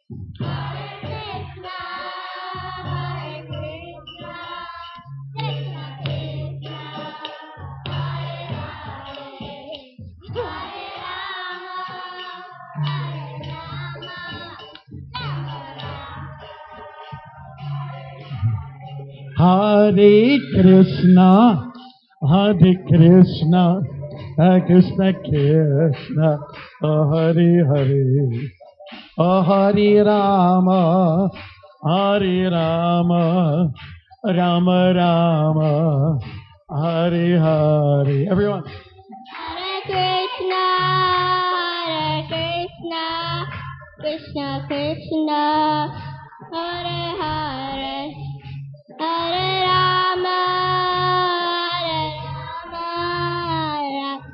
Hare Krishna, Hare Krishna, Krishna Krishna, Hare Hare, Hare Rama, Hare Rama, Rama Rama, Hare Hare. Everyone. Hare Krishna, Hare Krishna, Krishna Krishna, Hare Hare, Hare Rama, Hare Rama,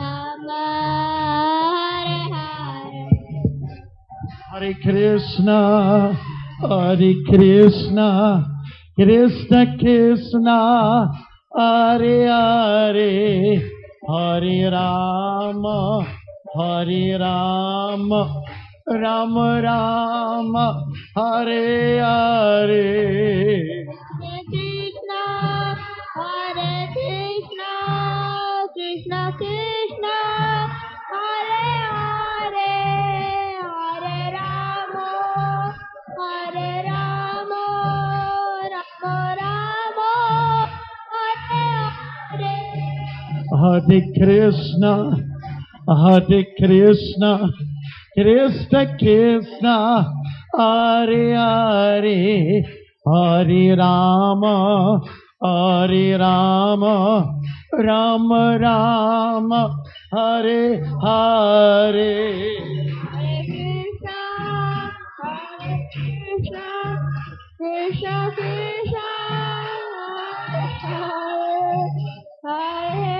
Rama, Hare Hare. Hare Krishna, Hare Krishna, Krishna Krishna, Hare Hare, Hare Rama, Hare Rama, Rama Rama, Hare Hare. Hare Krishna, Hare Krishna, Krishna Krishna, Hare Hare, Hare Rama, Hare Rama, Rama Rama, Hare Hare. Hare Krishna, Hare Krishna, Krishna Krishna, Hare Hare, Hare Rama, Hare Rama, Rama Rama, Hare Hare. Hare Krishna, Hare Krishna, Krishna Krishna, Hare Hare,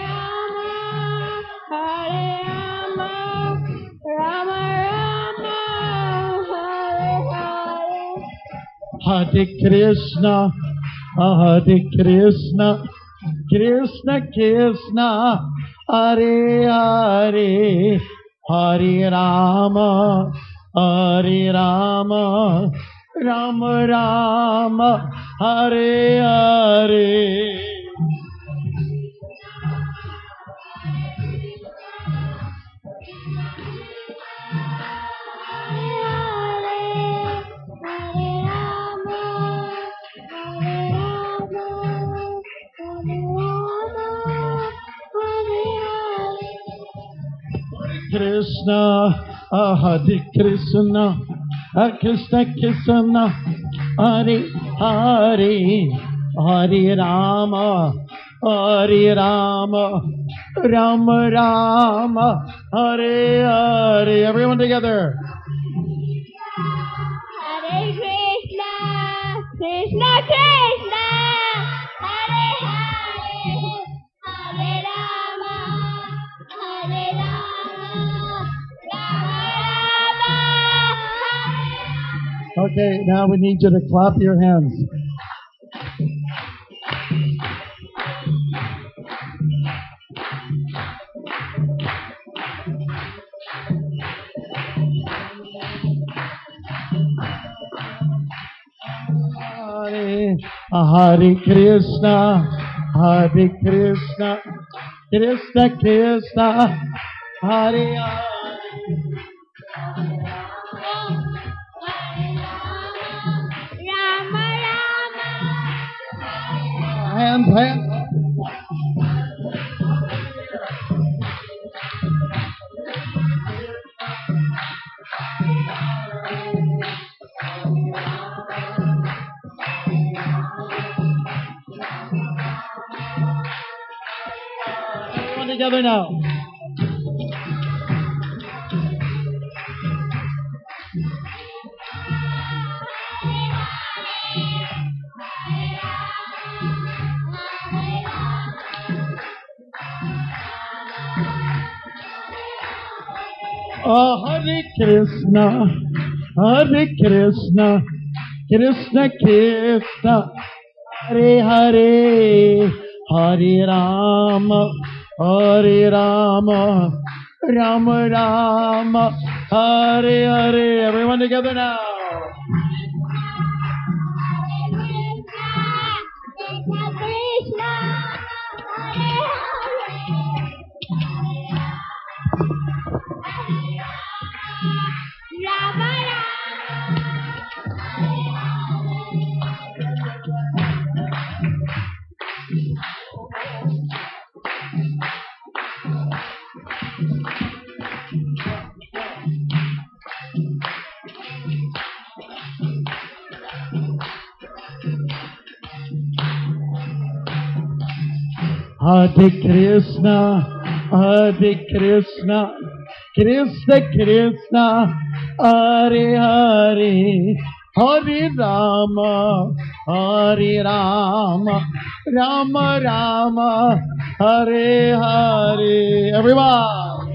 Hare Rama, Hare Rama, Rama Rama, Hare Hare. Hare Krishna, Hare Krishna, Krishna Krishna, Hare Hare, Hare Rama, Hare Rama, Rama Rama, Hare Hare. Krishna, Hare Krishna, Krishna Krishna, Hare Hare, Hare Rama, Hare Rama, Rama Rama, Hare Hare. Everyone together. Hare Krishna, Krishna Krishna, Hare Hare, Hare Rama, Hare Rama, Rama Rama, Hare. Okay, now we need you to clap your hands. Hare, Hare Krishna, Hare Krishna, Krishna Krishna, Hare Hare. Rama Rama. Hands, hands. Everyone together now. Oh, Hare Krishna, Hare Krishna, Krishna Krishna, Hare Hare, Hare Rama, Hare Rama, Rama Rama, Hare Hare. Everyone together now. Krishna, Krishna, Hare Hare, Rama Hare Krishna, Hare Krishna, Krishna Krishna, Hare Hare, Hare Rama, Hare Rama, Rama Rama, Hare Hare. Everyone.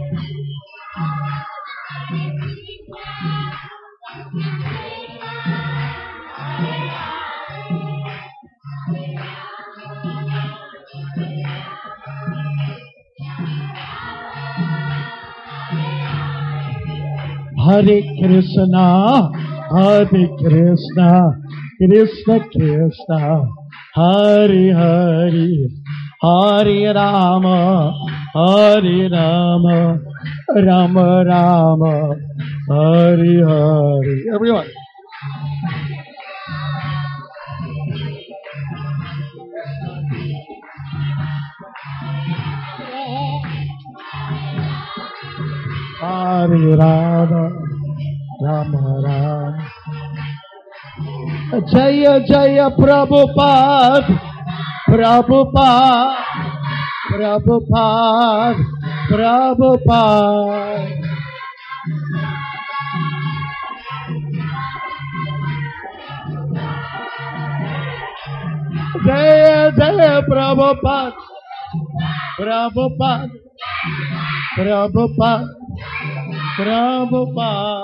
Hare Krishna, Hare Krishna, Krishna Krishna, Hare Hare, Hare Rama, Hare Rama, Rama Rama, Hare Hare. Everyone. Hare Rama, Rama Rama. Jaya Jaya Prabhupada, Prabhupada, Prabhupada, Prabhupada. Jaya Jaya Prabhupada, Prabhupada, Prabhupada, Prabhupada.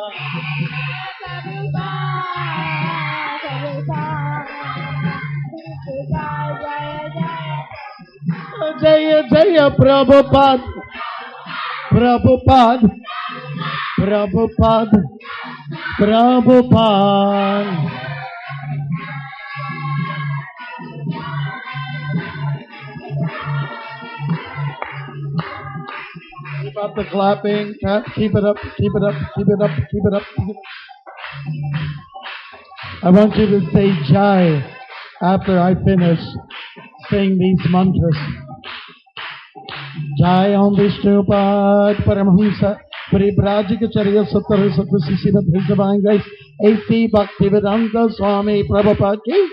Jaya Jaya Prabhupada, Prabhupada, Prabhupada, Prabhupada. Keep up the clapping. Keep it up. Keep it up. Keep it up. Keep it up. Keep it up. I want you to say Jai after I finish saying these mantras. Jai Om Vishnupad Paramahamsa Paribrajika Charya Sattara Sattva Sisivat Hrisabangais A C Bhaktivedanta Swami Prabhupada Ki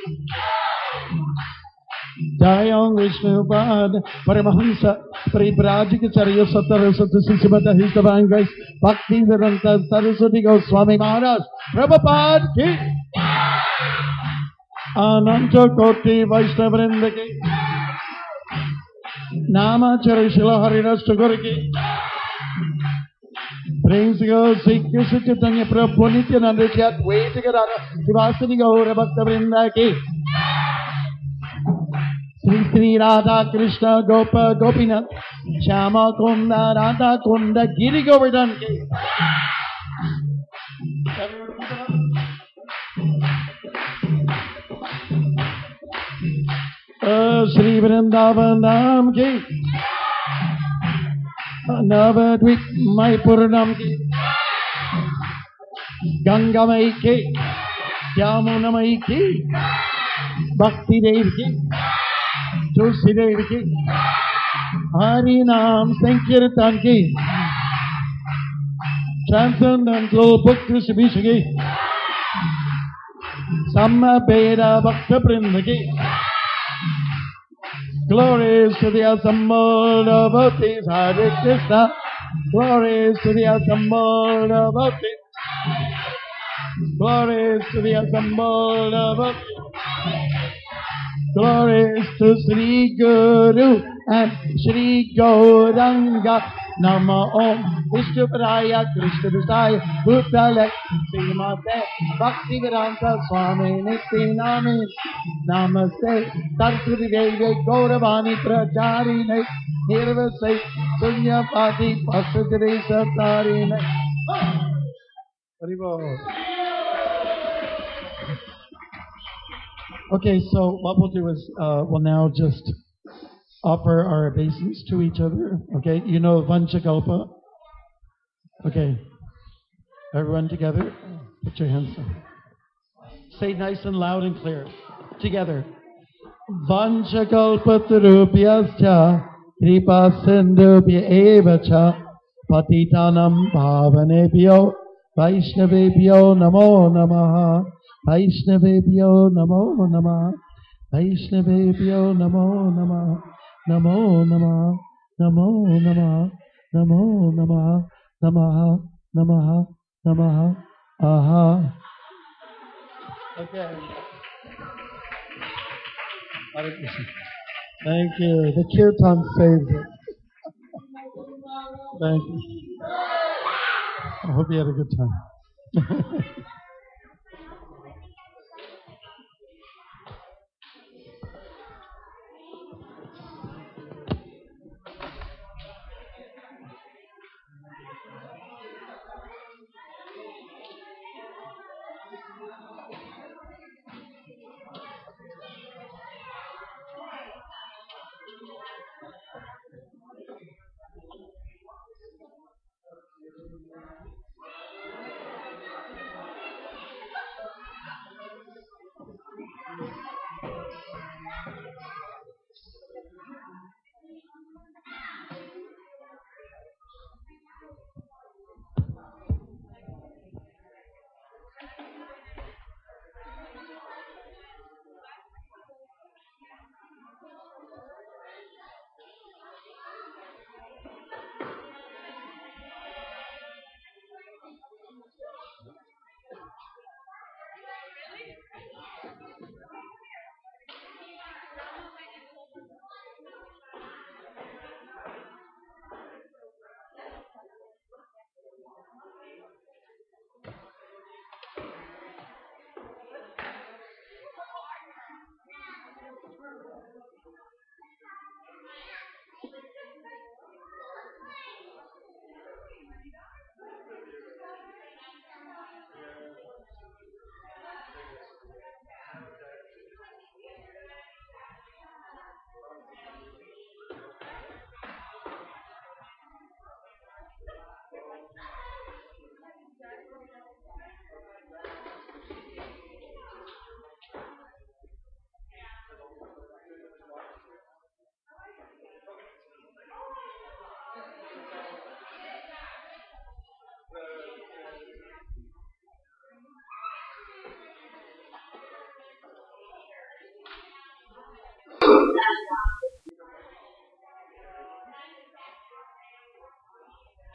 Jai Om Vishnupad Paramahamsa Paribrajika Charya Sattara Sattva Sisivat Hrisabangais Bhaktivedanta Saraswati Goswami Maharaj Prabhupada Ki Ananta Koti Vaishnavrinda Ki Namacharya Shila Haridas Thakur Ki Praise God, Sri Krishna Chaitanya Prabhu Nityananda Ki Advaita Gadadhara Srivasadi Gaura Bhakta Vrinda Ki Sri Sri Radha Krishna Gopa Gopinath Shama Kunda Radha Kunda Giri Govardhan Ki uh, Sri Vrindavan Dham Ki Navadvip Maypuranam Ki Gangamai Ki Yamunamai Ki Bhakti Devi Ki Tulsi Devi Ki Hari Nam Sankirtan Ki Transcendental Book Distribution Ki Samaveda Bhakta Vrinda Ki Glories to the assembled devotees, Hare Krishna. Glories to the assembled devotees. Glories to the assembled devotees. Glories to Sri Guru and Sri Gauranga. Nama Om Vishnupadaya Krishna Dusaya Bhutale Srimate Bhakti Vedanta Swami Niti Nami Namaste Saraswati Devi Gauravani Pracharine Nirvasai Sunyapati Pasatri Satarine Haribo. Okay, so what we'll do is uh, we'll now just offer our obeisance to each other. Okay, you know Vanchakalpa. Okay, everyone together. Put your hands up. Say nice and loud and clear. Together. Vanchakalpatarupyascha kripa sindhubhya evacha patitanam bhavanebhyo vaishnavebhyo namo namaha vaishnavebhyo namo namaha vaishnavebhyo namo namaha Namo Namaha, Namo Namaha, Namo Namaha, Namaha, Namaha, Namaha, Aha. Okay. Thank you. The kirtan saved it. Thank you. I hope you had a good time.